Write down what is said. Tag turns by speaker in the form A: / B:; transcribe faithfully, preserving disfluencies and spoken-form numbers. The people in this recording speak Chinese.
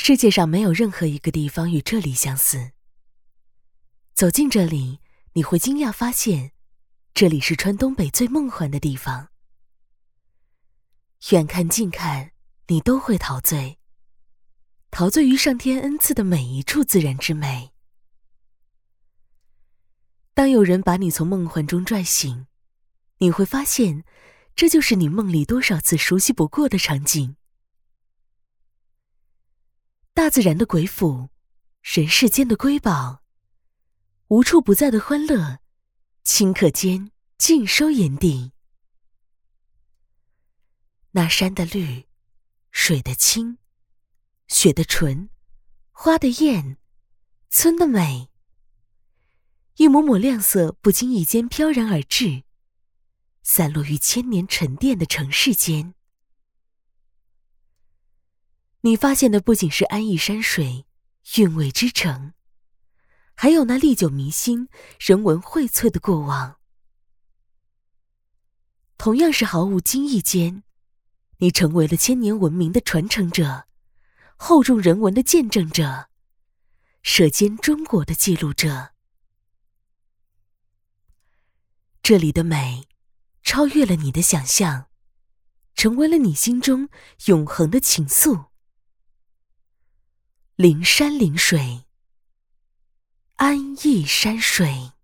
A: 世界上没有任何一个地方与这里相似。走进这里，你会惊讶发现，这里是川东北最梦幻的地方。远看近看，你都会陶醉，陶醉于上天恩赐的每一处自然之美。当有人把你从梦幻中拽醒，你会发现，这就是你梦里多少次熟悉不过的场景。大自然的鬼斧，人世间的瑰宝，无处不在的欢乐，顷刻间尽收眼底。那山的绿，水的清，雪的纯，花的艳，村的美，一抹抹亮色不经意间飘然而至，散落于千年沉淀的城市间。你发现的不仅是安逸山水、韵味之城，还有那历久弥新、人文荟萃的过往。同样是毫无惊异间，你成为了千年文明的传承者，厚重人文的见证者，舌尖中国的记录者。这里的美，超越了你的想象，成为了你心中永恒的情愫。临山临水，安逸山水。